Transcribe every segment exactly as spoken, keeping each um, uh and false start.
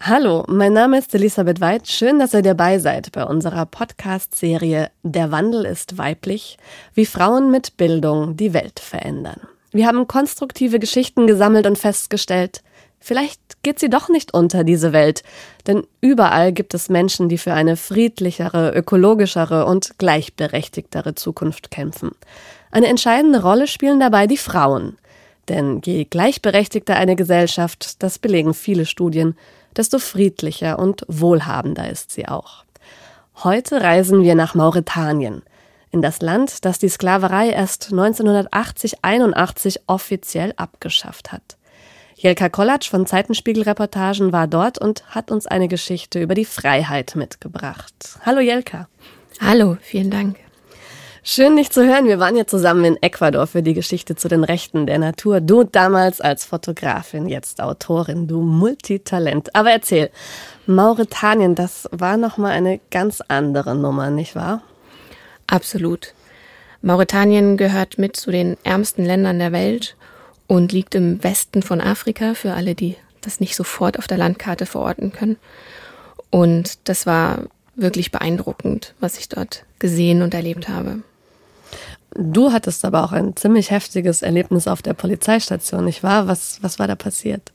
Hallo, mein Name ist Elisabeth Weid. Schön, dass ihr dabei seid bei unserer Podcast-Serie »Der Wandel ist weiblich«, wie Frauen mit Bildung die Welt verändern. Wir haben konstruktive Geschichten gesammelt und festgestellt, vielleicht geht sie doch nicht unter, diese Welt. Denn überall gibt es Menschen, die für eine friedlichere, ökologischere und gleichberechtigtere Zukunft kämpfen. Eine entscheidende Rolle spielen dabei die Frauen. Denn je gleichberechtigter eine Gesellschaft, das belegen viele Studien, desto friedlicher und wohlhabender ist sie auch. Heute reisen wir nach Mauretanien, in das Land, das die Sklaverei erst neunzehnhundertachtzig einundachtzig offiziell abgeschafft hat. Jelka Kollatsch von Zeitenspiegel-Reportagen war dort und hat uns eine Geschichte über die Freiheit mitgebracht. Hallo Jelka. Hallo, vielen Dank. Schön, dich zu hören. Wir waren ja zusammen in Ecuador für die Geschichte zu den Rechten der Natur. Du damals als Fotografin, jetzt Autorin, du Multitalent. Aber erzähl, Mauretanien, das war nochmal eine ganz andere Nummer, nicht wahr? Absolut. Mauretanien gehört mit zu den ärmsten Ländern der Welt und liegt im Westen von Afrika, für alle, die das nicht sofort auf der Landkarte verorten können. Und das war wirklich beeindruckend, was ich dort gesehen und erlebt habe. Du hattest aber auch ein ziemlich heftiges Erlebnis auf der Polizeistation, nicht wahr? Was, was war da passiert?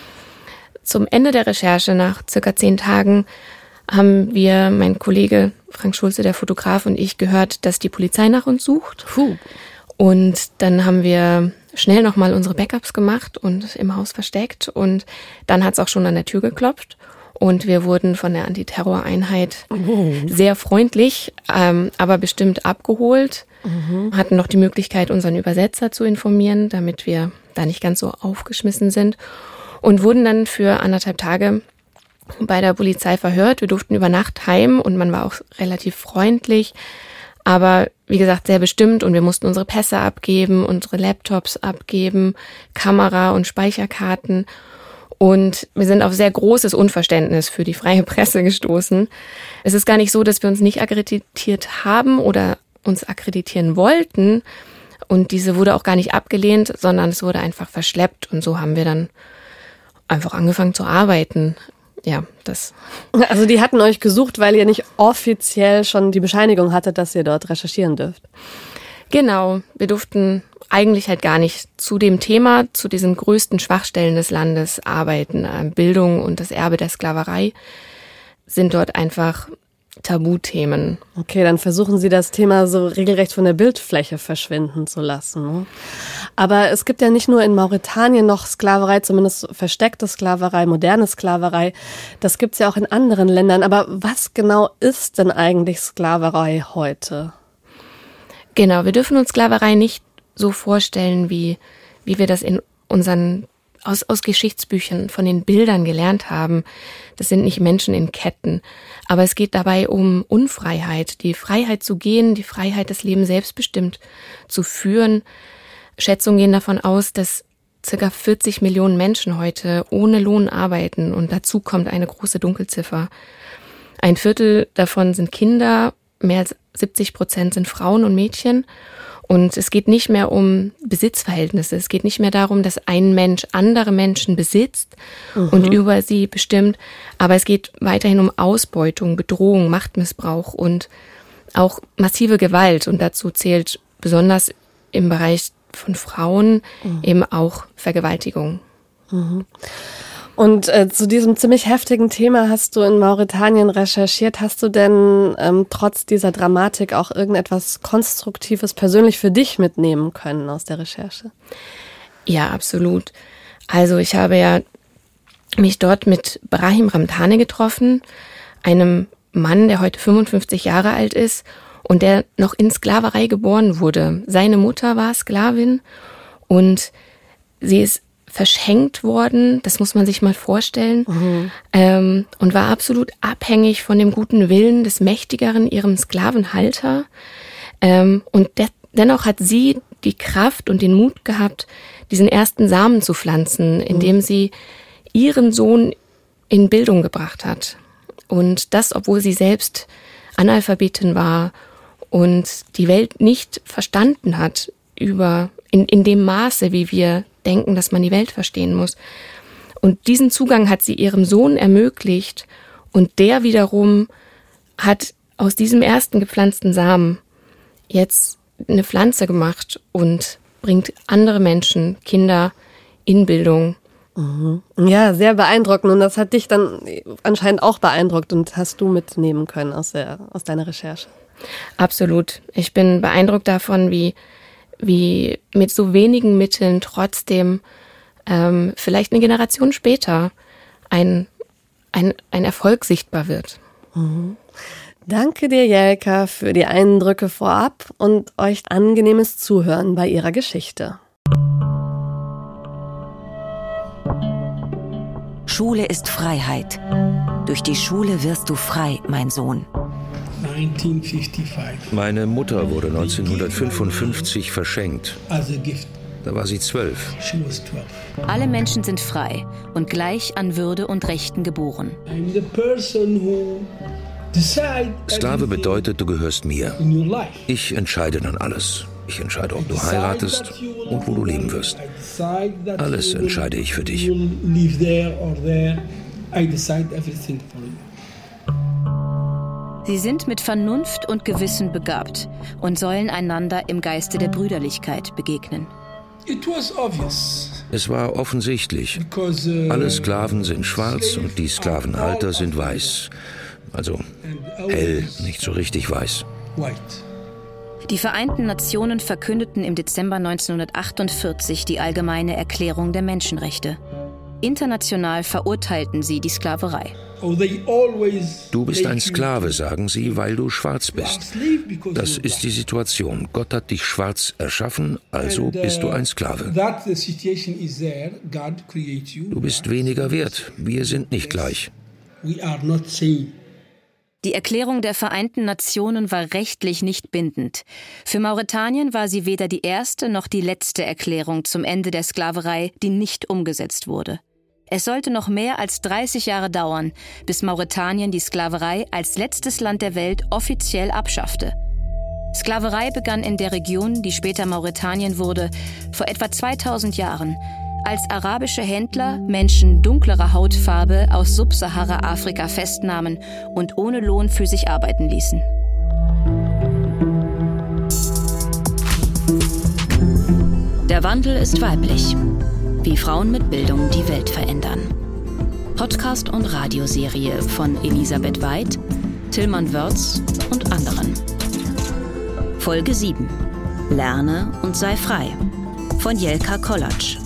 Zum Ende der Recherche, nach circa zehn Tagen, haben wir, mein Kollege Frank Schulze, der Fotograf, und ich gehört, dass die Polizei nach uns sucht. Puh. Und dann haben wir schnell nochmal unsere Backups gemacht und im Haus versteckt. Und dann hat es auch schon an der Tür geklopft. Und wir wurden von der Antiterror-Einheit oh. sehr freundlich, ähm, aber bestimmt abgeholt. Mhm. Hatten noch die Möglichkeit, unseren Übersetzer zu informieren, damit wir da nicht ganz so aufgeschmissen sind. Und wurden dann für anderthalb Tage bei der Polizei verhört. Wir durften über Nacht heim und man war auch relativ freundlich. Aber wie gesagt, sehr bestimmt. Und wir mussten unsere Pässe abgeben, unsere Laptops abgeben, Kamera und Speicherkarten. Und wir sind auf sehr großes Unverständnis für die freie Presse gestoßen. Es ist gar nicht so, dass wir uns nicht akkreditiert haben oder uns akkreditieren wollten. Und diese wurde auch gar nicht abgelehnt, sondern es wurde einfach verschleppt. Und so haben wir dann einfach angefangen zu arbeiten. Ja, das. Also die hatten euch gesucht, weil ihr nicht offiziell schon die Bescheinigung hattet, dass ihr dort recherchieren dürft. Genau, wir durften eigentlich halt gar nicht zu dem Thema, zu diesen größten Schwachstellen des Landes arbeiten. Bildung und das Erbe der Sklaverei sind dort einfach Tabuthemen. Okay, dann versuchen Sie das Thema so regelrecht von der Bildfläche verschwinden zu lassen. Ne? Aber es gibt ja nicht nur in Mauretanien noch Sklaverei, zumindest versteckte Sklaverei, moderne Sklaverei. Das gibt's ja auch in anderen Ländern. Aber was genau ist denn eigentlich Sklaverei heute? Genau, wir dürfen uns Sklaverei nicht so vorstellen, wie, wie wir das in unseren, aus, aus Geschichtsbüchern von den Bildern gelernt haben. Das sind nicht Menschen in Ketten. Aber es geht dabei um Unfreiheit, die Freiheit zu gehen, die Freiheit, das Leben selbstbestimmt zu führen. Schätzungen gehen davon aus, dass circa vierzig Millionen Menschen heute ohne Lohn arbeiten und dazu kommt eine große Dunkelziffer. Ein Viertel davon sind Kinder, mehr als siebzig Prozent sind Frauen und Mädchen. Und es geht nicht mehr um Besitzverhältnisse. Es geht nicht mehr darum, dass ein Mensch andere Menschen besitzt mhm. und über sie bestimmt. Aber es geht weiterhin um Ausbeutung, Bedrohung, Machtmissbrauch und auch massive Gewalt. Und dazu zählt besonders im Bereich von Frauen mhm. eben auch Vergewaltigung. Mhm. Und äh, zu diesem ziemlich heftigen Thema hast du in Mauretanien recherchiert. Hast du denn ähm, trotz dieser Dramatik auch irgendetwas Konstruktives persönlich für dich mitnehmen können aus der Recherche? Ja, absolut. Also ich habe ja mich dort mit Brahim Ramtane getroffen, einem Mann, der heute fünfundfünfzig Jahre alt ist und der noch in Sklaverei geboren wurde. Seine Mutter war Sklavin und sie ist verschenkt worden, das muss man sich mal vorstellen, mhm. ähm, und war absolut abhängig von dem guten Willen des Mächtigeren, ihrem Sklavenhalter. Ähm, und de- dennoch hat sie die Kraft und den Mut gehabt, diesen ersten Samen zu pflanzen, indem mhm. sie ihren Sohn in Bildung gebracht hat. Und das, obwohl sie selbst Analphabetin war und die Welt nicht verstanden hat über in, in dem Maße, wie wir denken, dass man die Welt verstehen muss. Und diesen Zugang hat sie ihrem Sohn ermöglicht und der wiederum hat aus diesem ersten gepflanzten Samen jetzt eine Pflanze gemacht und bringt andere Menschen, Kinder in Bildung. Mhm. Ja, sehr beeindruckend. Und das hat dich dann anscheinend auch beeindruckt und hast du mitnehmen können aus, der, aus deiner Recherche. Absolut. Ich bin beeindruckt davon, wie, wie mit so wenigen Mitteln trotzdem ähm, vielleicht eine Generation später ein, ein, ein Erfolg sichtbar wird. Mhm. Danke dir, Jelka, für die Eindrücke vorab und euch angenehmes Zuhören bei ihrer Geschichte. Schule ist Freiheit. Durch die Schule wirst du frei, mein Sohn. Meine Mutter wurde neunzehnhundertfünfundfünfzig verschenkt. Da war sie zwölf. Alle Menschen sind frei und gleich an Würde und Rechten geboren. Sklave bedeutet, du gehörst mir. Ich entscheide dann alles. Ich entscheide, ob du heiratest und wo du leben wirst. Alles entscheide ich für dich. Sie sind mit Vernunft und Gewissen begabt und sollen einander im Geiste der Brüderlichkeit begegnen. Es war offensichtlich. Alle Sklaven sind schwarz und die Sklavenhalter sind weiß. Also hell, nicht so richtig weiß. Die Vereinten Nationen verkündeten im Dezember neunzehnhundertachtundvierzig die Allgemeine Erklärung der Menschenrechte. International verurteilten sie die Sklaverei. Du bist ein Sklave, sagen sie, weil du schwarz bist. Das ist die Situation. Gott hat dich schwarz erschaffen, also bist du ein Sklave. Du bist weniger wert. Wir sind nicht gleich. Die Erklärung der Vereinten Nationen war rechtlich nicht bindend. Für Mauretanien war sie weder die erste noch die letzte Erklärung zum Ende der Sklaverei, die nicht umgesetzt wurde. Es sollte noch mehr als dreißig Jahre dauern, bis Mauretanien die Sklaverei als letztes Land der Welt offiziell abschaffte. Sklaverei begann in der Region, die später Mauretanien wurde, vor etwa zweitausend Jahren, als arabische Händler Menschen dunklerer Hautfarbe aus Subsahara-Afrika festnahmen und ohne Lohn für sich arbeiten ließen. Der Wandel ist weiblich. Wie Frauen mit Bildung die Welt verändern. Podcast und Radioserie von Elisabeth Weid, Tilman Wörz und anderen. Folge sieben. Lerne und sei frei. Von Jelka Kollatsch.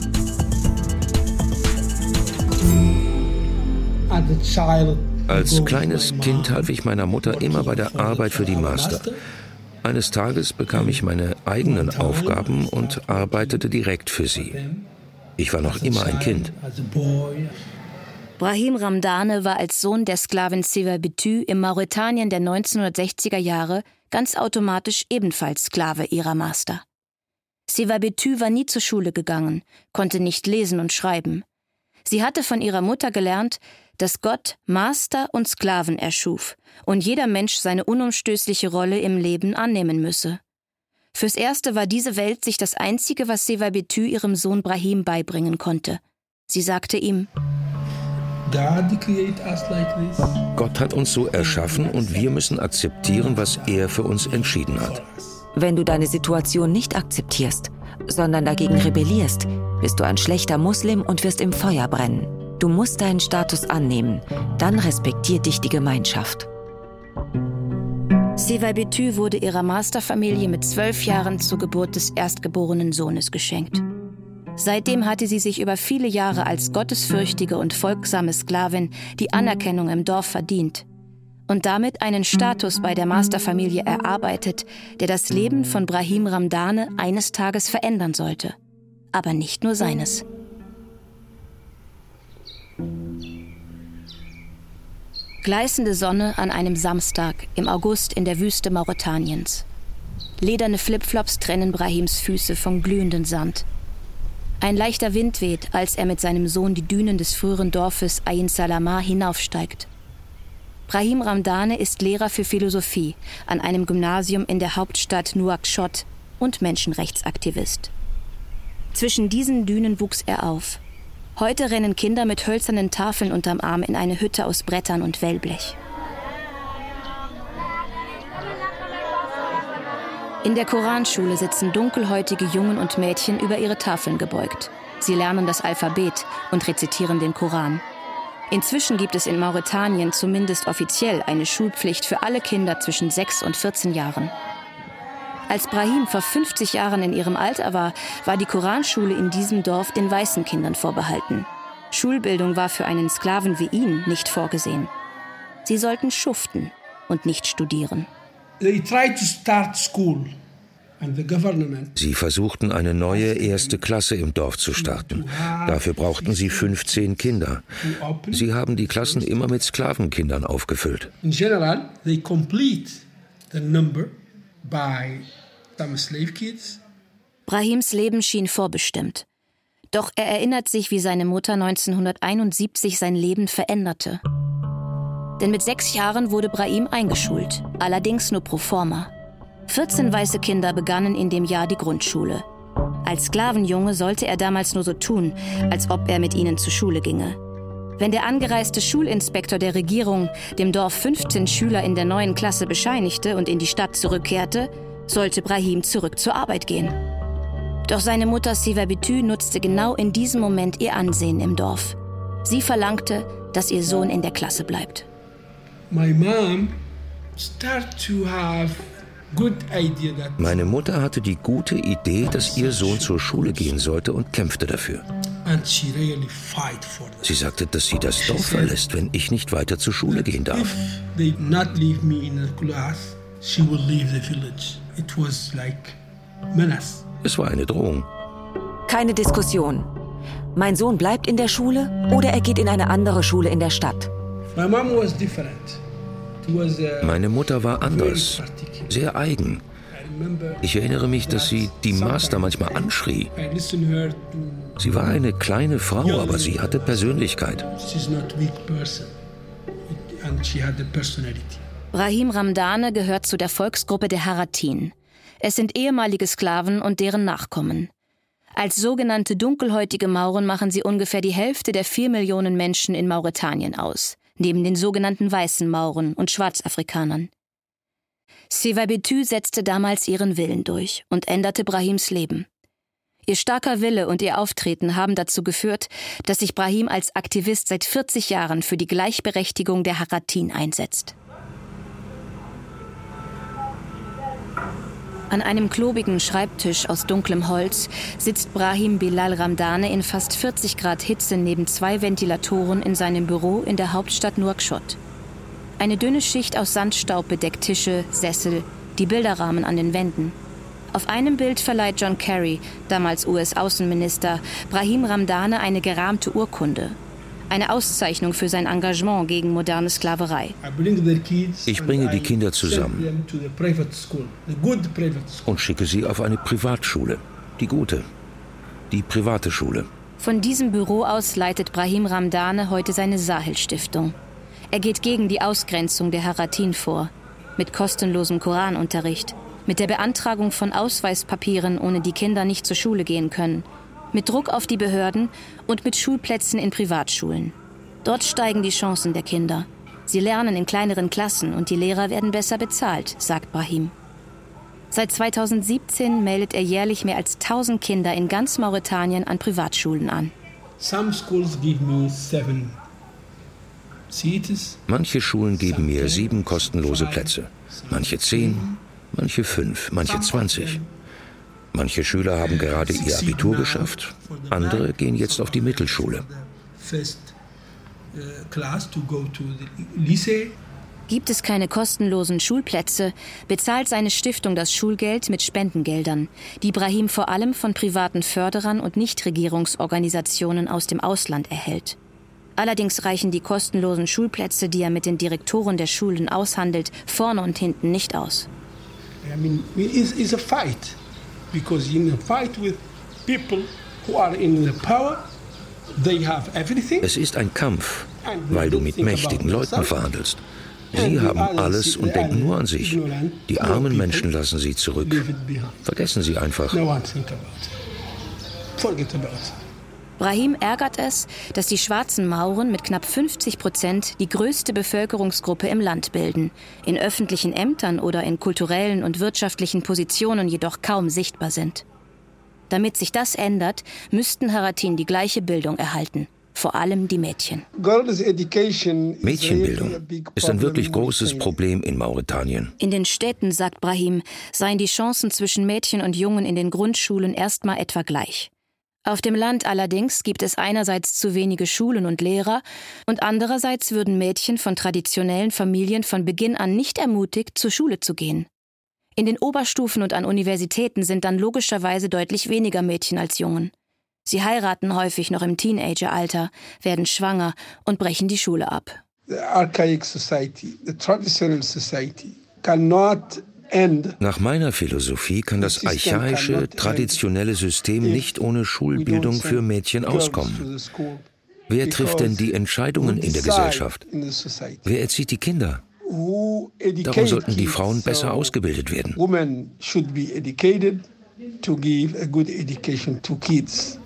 Als kleines Kind half ich meiner Mutter immer bei der Arbeit für die Master. Eines Tages bekam ich meine eigenen Aufgaben und arbeitete direkt für sie. Ich war noch immer ein Kind. Brahim Ramdane war als Sohn der Sklavin Seva Betü im Mauretanien der neunzehnhundertsechziger Jahre ganz automatisch ebenfalls Sklave ihrer Master. Seva Betü war nie zur Schule gegangen, konnte nicht lesen und schreiben. Sie hatte von ihrer Mutter gelernt, dass Gott Master und Sklaven erschuf und jeder Mensch seine unumstößliche Rolle im Leben annehmen müsse. Fürs Erste war diese Welt sich das Einzige, was Seva Betü ihrem Sohn Brahim beibringen konnte. Sie sagte ihm: Gott hat uns so erschaffen und wir müssen akzeptieren, was er für uns entschieden hat. Wenn du deine Situation nicht akzeptierst, sondern dagegen rebellierst, bist du ein schlechter Muslim und wirst im Feuer brennen. Du musst deinen Status annehmen, dann respektiert dich die Gemeinschaft. Seva Betü wurde ihrer Masterfamilie mit zwölf Jahren zur Geburt des erstgeborenen Sohnes geschenkt. Seitdem hatte sie sich über viele Jahre als gottesfürchtige und folgsame Sklavin die Anerkennung im Dorf verdient und damit einen Status bei der Masterfamilie erarbeitet, der das Leben von Brahim Ramdane eines Tages verändern sollte. Aber nicht nur seines. Gleißende Sonne an einem Samstag im August in der Wüste Mauretaniens. Lederne Flipflops trennen Brahims Füße vom glühenden Sand. Ein leichter Wind weht, als er mit seinem Sohn die Dünen des früheren Dorfes Ain Salamah hinaufsteigt. Brahim Ramdane ist Lehrer für Philosophie an einem Gymnasium in der Hauptstadt Nouakchott und Menschenrechtsaktivist. Zwischen diesen Dünen wuchs er auf. Heute rennen Kinder mit hölzernen Tafeln unterm Arm in eine Hütte aus Brettern und Wellblech. In der Koranschule sitzen dunkelhäutige Jungen und Mädchen über ihre Tafeln gebeugt. Sie lernen das Alphabet und rezitieren den Koran. Inzwischen gibt es in Mauretanien zumindest offiziell eine Schulpflicht für alle Kinder zwischen sechs und vierzehn Jahren. Als Brahim vor fünfzig Jahren in ihrem Alter war, war die Koranschule in diesem Dorf den weißen Kindern vorbehalten. Schulbildung war für einen Sklaven wie ihn nicht vorgesehen. Sie sollten schuften und nicht studieren. They tried to start school. Sie versuchten, eine neue erste Klasse im Dorf zu starten. Dafür brauchten sie fünfzehn Kinder. Sie haben die Klassen immer mit Sklavenkindern aufgefüllt. In general, they complete the number by some slave kids. Brahims Leben schien vorbestimmt. Doch er erinnert sich, wie seine Mutter neunzehnhunderteinundsiebzig sein Leben veränderte. Denn mit sechs Jahren wurde Brahim eingeschult, allerdings nur pro forma. vierzehn weiße Kinder begannen in dem Jahr die Grundschule. Als Sklavenjunge sollte er damals nur so tun, als ob er mit ihnen zur Schule ginge. Wenn der angereiste Schulinspektor der Regierung dem Dorf fünfzehn Schüler in der neuen Klasse bescheinigte und in die Stadt zurückkehrte, sollte Brahim zurück zur Arbeit gehen. Doch seine Mutter Seva Betü nutzte genau in diesem Moment ihr Ansehen im Dorf. Sie verlangte, dass ihr Sohn in der Klasse bleibt. My mom started to have Meine Mutter hatte die gute Idee, dass ihr Sohn zur Schule gehen sollte und kämpfte dafür. Sie sagte, dass sie das Dorf verlässt, wenn ich nicht weiter zur Schule gehen darf. Es war eine Drohung. Keine Diskussion. Mein Sohn bleibt in der Schule oder er geht in eine andere Schule in der Stadt. My mom was different. Meine Mutter war anders, sehr eigen. Ich erinnere mich, dass sie die Master manchmal anschrie. Sie war eine kleine Frau, aber sie hatte Persönlichkeit. Brahim Ramdane gehört zu der Volksgruppe der Haratin. Es sind ehemalige Sklaven und deren Nachkommen. Als sogenannte dunkelhäutige Mauren machen sie ungefähr die Hälfte der vier Millionen Menschen in Mauretanien aus, neben den sogenannten weißen Mauren und Schwarzafrikanern. Seva Betü setzte damals ihren Willen durch und änderte Brahims Leben. Ihr starker Wille und ihr Auftreten haben dazu geführt, dass sich Brahim als Aktivist seit vierzig Jahren für die Gleichberechtigung der Haratin einsetzt. An einem klobigen Schreibtisch aus dunklem Holz sitzt Brahim Bilal Ramdane in fast vierzig Grad Hitze neben zwei Ventilatoren in seinem Büro in der Hauptstadt Nouakchott. Eine dünne Schicht aus Sandstaub bedeckt Tische, Sessel, die Bilderrahmen an den Wänden. Auf einem Bild verleiht John Kerry, damals U S-Außenminister, Brahim Ramdane eine gerahmte Urkunde. Eine Auszeichnung für sein Engagement gegen moderne Sklaverei. Ich bringe die Kinder zusammen und schicke sie auf eine Privatschule. Die gute, die private Schule. Von diesem Büro aus leitet Brahim Ramdane heute seine Sahel-Stiftung. Er geht gegen die Ausgrenzung der Haratin vor. Mit kostenlosem Koranunterricht, mit der Beantragung von Ausweispapieren, ohne die Kinder nicht zur Schule gehen können, mit Druck auf die Behörden und mit Schulplätzen in Privatschulen. Dort steigen die Chancen der Kinder. Sie lernen in kleineren Klassen und die Lehrer werden besser bezahlt, sagt Brahim. Seit zweitausendsiebzehn meldet er jährlich mehr als tausend Kinder in ganz Mauretanien an Privatschulen an. Manche Schulen geben mir sieben kostenlose Plätze. Manche zehn, manche fünf, manche zwanzig. Manche Schüler haben gerade ihr Abitur geschafft, andere gehen jetzt auf die Mittelschule. Gibt es keine kostenlosen Schulplätze, bezahlt seine Stiftung das Schulgeld mit Spendengeldern, die Brahim vor allem von privaten Förderern und Nichtregierungsorganisationen aus dem Ausland erhält. Allerdings reichen die kostenlosen Schulplätze, die er mit den Direktoren der Schulen aushandelt, vorne und hinten nicht aus. I mean, it's, it's a fight. Because in a fight with people who are in the power, they have everything. Es ist ein Kampf, weil du mit mächtigen Leuten verhandelst. Sie haben alles und denken nur an sich. Die armen Menschen lassen sie zurück. Vergessen sie einfach. Brahim ärgert es, dass die schwarzen Mauren mit knapp fünfzig Prozent die größte Bevölkerungsgruppe im Land bilden, in öffentlichen Ämtern oder in kulturellen und wirtschaftlichen Positionen jedoch kaum sichtbar sind. Damit sich das ändert, müssten Haratin die gleiche Bildung erhalten, vor allem die Mädchen. Mädchenbildung ist ein wirklich großes Problem in Mauretanien. In den Städten, sagt Brahim, seien die Chancen zwischen Mädchen und Jungen in den Grundschulen erstmal etwa gleich. Auf dem Land allerdings gibt es einerseits zu wenige Schulen und Lehrer und andererseits würden Mädchen von traditionellen Familien von Beginn an nicht ermutigt, zur Schule zu gehen. In den Oberstufen und an Universitäten sind dann logischerweise deutlich weniger Mädchen als Jungen. Sie heiraten häufig noch im Teenageralter, werden schwanger und brechen die Schule ab. The archaic society, the traditional society cannot end. Nach meiner Philosophie kann das archaische, traditionelle System nicht ohne Schulbildung für Mädchen auskommen. Wer trifft denn die Entscheidungen in der Gesellschaft? Wer erzieht die Kinder? Darum sollten die Frauen besser ausgebildet werden. Women should be educated to give a good education to kids.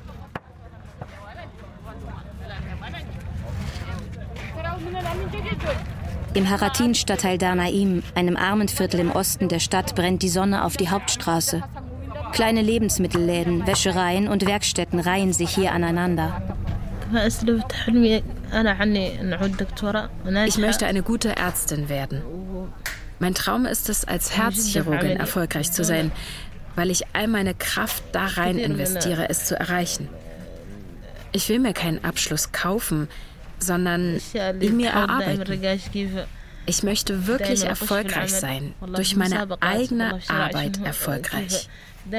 Im Haratin-Stadtteil Dar Naim, einem Armenviertel im Osten der Stadt, brennt die Sonne auf die Hauptstraße. Kleine Lebensmittelläden, Wäschereien und Werkstätten reihen sich hier aneinander. Ich möchte eine gute Ärztin werden. Mein Traum ist es, als Herzchirurgin erfolgreich zu sein, weil ich all meine Kraft da rein investiere, es zu erreichen. Ich will mir keinen Abschluss kaufen, sondern ihn mir erarbeiten. Ich möchte wirklich erfolgreich sein, durch meine eigene Arbeit erfolgreich.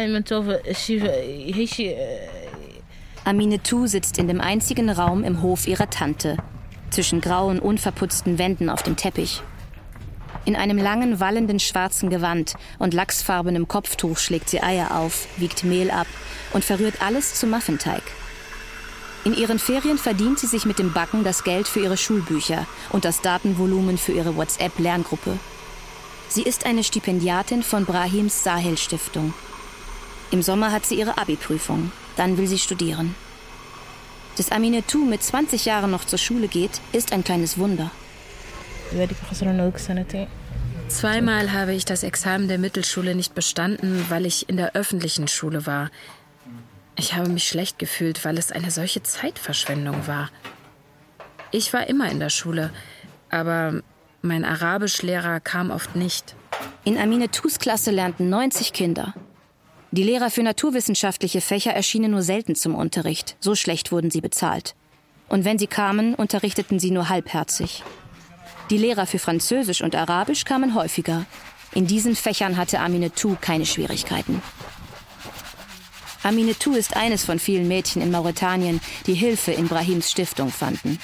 Aminetou sitzt in dem einzigen Raum im Hof ihrer Tante, zwischen grauen, unverputzten Wänden auf dem Teppich. In einem langen, wallenden schwarzen Gewand und lachsfarbenem Kopftuch schlägt sie Eier auf, wiegt Mehl ab und verrührt alles zu Muffinteig. In ihren Ferien verdient sie sich mit dem Backen das Geld für ihre Schulbücher und das Datenvolumen für ihre WhatsApp-Lerngruppe. Sie ist eine Stipendiatin von Brahims Sahel-Stiftung. Im Sommer hat sie ihre Abi-Prüfung. Dann will sie studieren. Dass Aminetou mit zwanzig Jahren noch zur Schule geht, ist ein kleines Wunder. Zweimal habe ich das Examen der Mittelschule nicht bestanden, weil ich in der öffentlichen Schule war. Ich habe mich schlecht gefühlt, weil es eine solche Zeitverschwendung war. Ich war immer in der Schule, aber mein Arabischlehrer kam oft nicht. In Aminetous Klasse lernten neunzig Kinder. Die Lehrer für naturwissenschaftliche Fächer erschienen nur selten zum Unterricht. So schlecht wurden sie bezahlt. Und wenn sie kamen, unterrichteten sie nur halbherzig. Die Lehrer für Französisch und Arabisch kamen häufiger. In diesen Fächern hatte Aminetou keine Schwierigkeiten. Aminetou ist eines von vielen Mädchen in Mauretanien, die Hilfe in Brahims Stiftung fanden.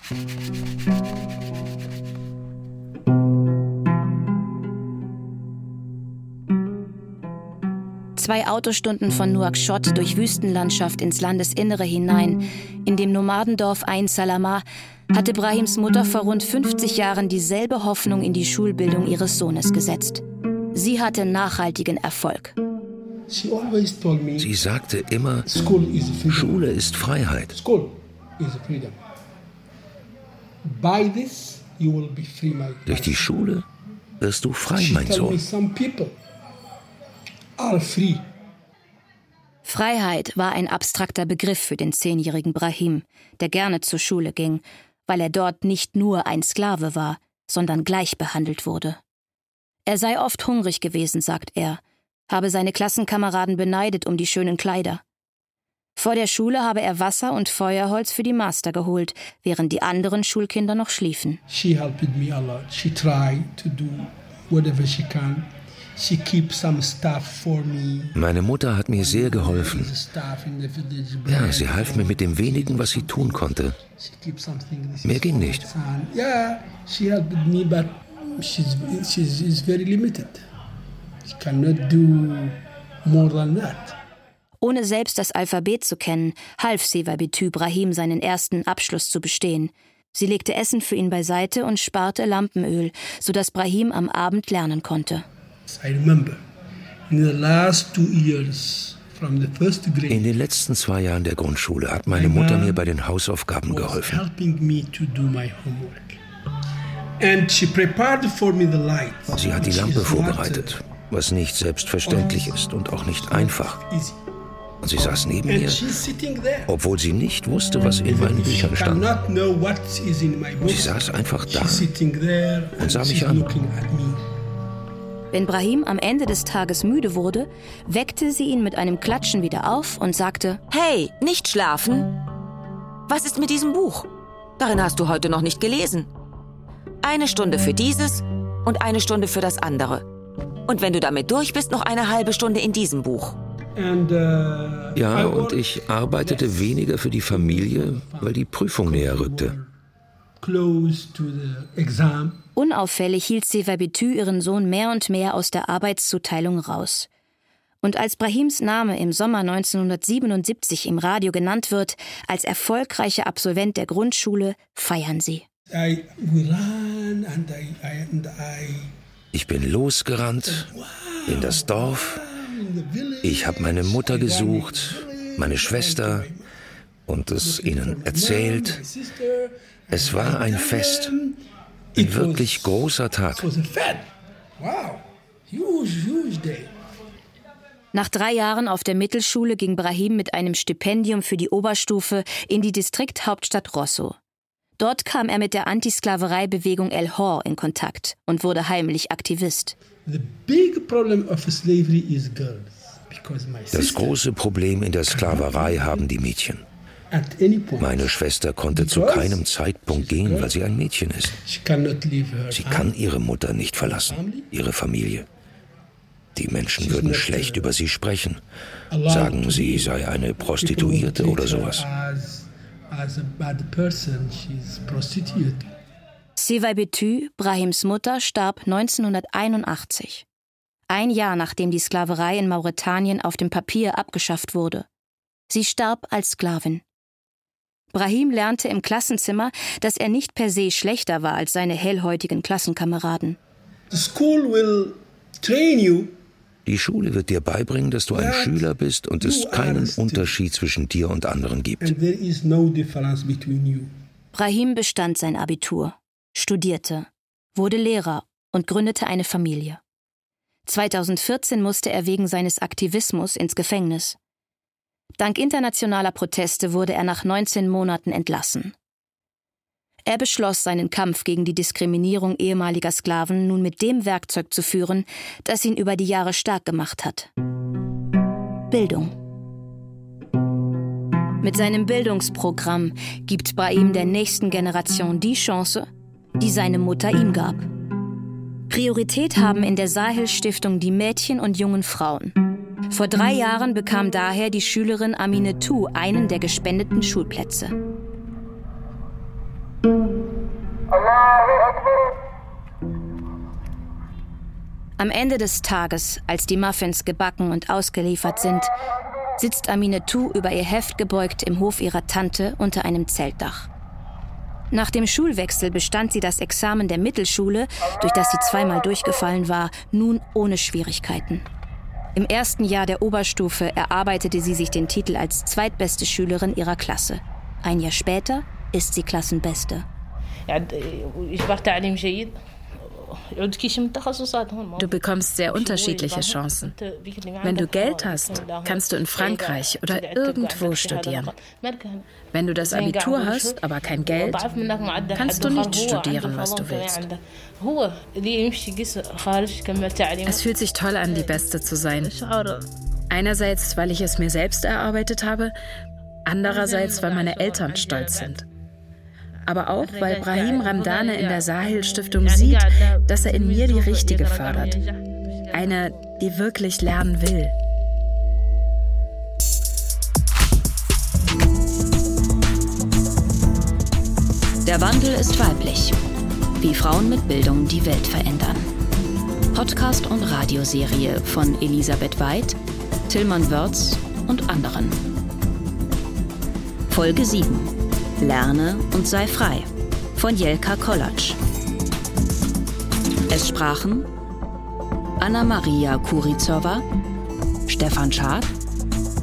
Zwei Autostunden von Nouakchott durch Wüstenlandschaft ins Landesinnere hinein, in dem Nomadendorf Ain Salama, hatte Brahims Mutter vor rund fünfzig Jahren dieselbe Hoffnung in die Schulbildung ihres Sohnes gesetzt. Sie hatte nachhaltigen Erfolg. Sie sagte immer, Schule ist Freiheit. Durch die Schule wirst du frei, mein Sohn. Freiheit war ein abstrakter Begriff für den zehnjährigen Brahim, der gerne zur Schule ging, weil er dort nicht nur ein Sklave war, sondern gleich behandelt wurde. Er sei oft hungrig gewesen, sagt er, habe seine Klassenkameraden beneidet um die schönen Kleider. Vor der Schule habe er Wasser und Feuerholz für die Master geholt, während die anderen Schulkinder noch schliefen. She helped me a lot. She tried to do whatever she can. She keeps some stuff for me. Meine Mutter hat mir sehr geholfen. Ja, sie half mir mit dem wenigen, was sie tun konnte. Mehr ging nicht. Yeah, she helped me, but she's she's is very limited. She cannot do more than that. Ohne selbst das Alphabet zu kennen, half Sevabetu Brahim, seinen ersten Abschluss zu bestehen. Sie legte Essen für ihn beiseite und sparte Lampenöl, sodass Brahim am Abend lernen konnte. I remember in the last two years In den letzten zwei Jahren der Grundschule hat meine Mutter mir bei den Hausaufgaben geholfen. Sie hat die Lampe vorbereitet, was nicht selbstverständlich ist und auch nicht einfach. Und sie saß neben mir, obwohl sie nicht wusste, was in meinen Büchern stand. Sie saß einfach da und sah mich an. Wenn Brahim am Ende des Tages müde wurde, weckte sie ihn mit einem Klatschen wieder auf und sagte: Hey, nicht schlafen! Was ist mit diesem Buch? Darin hast du heute noch nicht gelesen. Eine Stunde für dieses und eine Stunde für das andere. Und wenn du damit durch bist, noch eine halbe Stunde in diesem Buch. Ja, und ich arbeitete weniger für die Familie, weil die Prüfung näher rückte. Unauffällig hielt Seva Betü ihren Sohn mehr und mehr aus der Arbeitszuteilung raus. Und als Brahims Name im Sommer neunzehnhundertsiebenundsiebzig im Radio genannt wird, als erfolgreicher Absolvent der Grundschule, feiern sie. Ich bin losgerannt in das Dorf. Ich habe meine Mutter gesucht, meine Schwester, und es ihnen erzählt. Es war ein Fest, ein wirklich großer Tag. Nach drei Jahren auf der Mittelschule ging Brahim mit einem Stipendium für die Oberstufe in die Distrikthauptstadt Rosso. Dort kam er mit der Antisklavereibewegung El Hor in Kontakt und wurde heimlich Aktivist. Das große Problem in der Sklaverei haben die Mädchen. Meine Schwester konnte zu keinem Zeitpunkt gehen, weil sie ein Mädchen ist. Sie kann ihre Mutter nicht verlassen, ihre Familie. Die Menschen würden schlecht über sie sprechen, sagen, sie sei eine Prostituierte oder sowas. Seva Betü, Brahims Mutter, starb neunzehnhunderteinundachtzig. Ein Jahr nachdem die Sklaverei in Mauretanien auf dem Papier abgeschafft wurde. Sie starb als Sklavin. Brahim lernte im Klassenzimmer, dass er nicht per se schlechter war als seine hellhäutigen Klassenkameraden. Die Schule wird dir beibringen, dass du ein Schüler bist und es keinen Unterschied zwischen dir und anderen gibt. Brahim bestand sein Abitur, studierte, wurde Lehrer und gründete eine Familie. zweitausendvierzehn musste er wegen seines Aktivismus ins Gefängnis. Dank internationaler Proteste wurde er nach neunzehn Monaten entlassen. Er beschloss, seinen Kampf gegen die Diskriminierung ehemaliger Sklaven nun mit dem Werkzeug zu führen, das ihn über die Jahre stark gemacht hat: Bildung. Mit seinem Bildungsprogramm gibt Brahim der nächsten Generation die Chance, die seine Mutter ihm gab. Priorität haben in der Sahel-Stiftung die Mädchen und jungen Frauen. Vor drei Jahren bekam daher die Schülerin Aminetou einen der gespendeten Schulplätze. Am Ende des Tages, als die Muffins gebacken und ausgeliefert sind, sitzt Aminetou über ihr Heft gebeugt im Hof ihrer Tante unter einem Zeltdach. Nach dem Schulwechsel bestand sie das Examen der Mittelschule, durch das sie zweimal durchgefallen war, nun ohne Schwierigkeiten. Im ersten Jahr der Oberstufe erarbeitete sie sich den Titel als zweitbeste Schülerin ihrer Klasse. Ein Jahr später ist sie Klassenbeste. Du bekommst sehr unterschiedliche Chancen. Wenn du Geld hast, kannst du in Frankreich oder irgendwo studieren. Wenn du das Abitur hast, aber kein Geld, kannst du nicht studieren, was du willst. Es fühlt sich toll an, die Beste zu sein. Einerseits, weil ich es mir selbst erarbeitet habe, andererseits, weil meine Eltern stolz sind. Aber auch, weil Brahim Ramdane in der Sahel-Stiftung sieht, dass er in mir die Richtige fördert. Eine, die wirklich lernen will. Der Wandel ist weiblich. Wie Frauen mit Bildung die Welt verändern. Podcast und Radioserie von Elisabeth Weid, Tilman Wörz und anderen. Folge sieben. Lerne und sei frei von Jelka Kolatsch. Es sprachen Anna-Maria Kurizowa, Stefan Schad,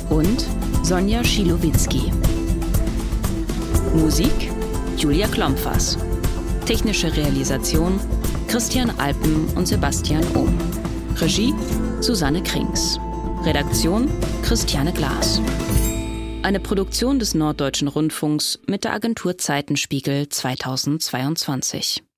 und Sonja Schilowitzki. Musik Julia Klompfers. Technische Realisation Christian Alpen und Sebastian Ohm. Regie Susanne Krings. Redaktion Christiane Glas. Eine Produktion des Norddeutschen Rundfunks mit der Agentur Zeitenspiegel zweitausendzweiundzwanzig.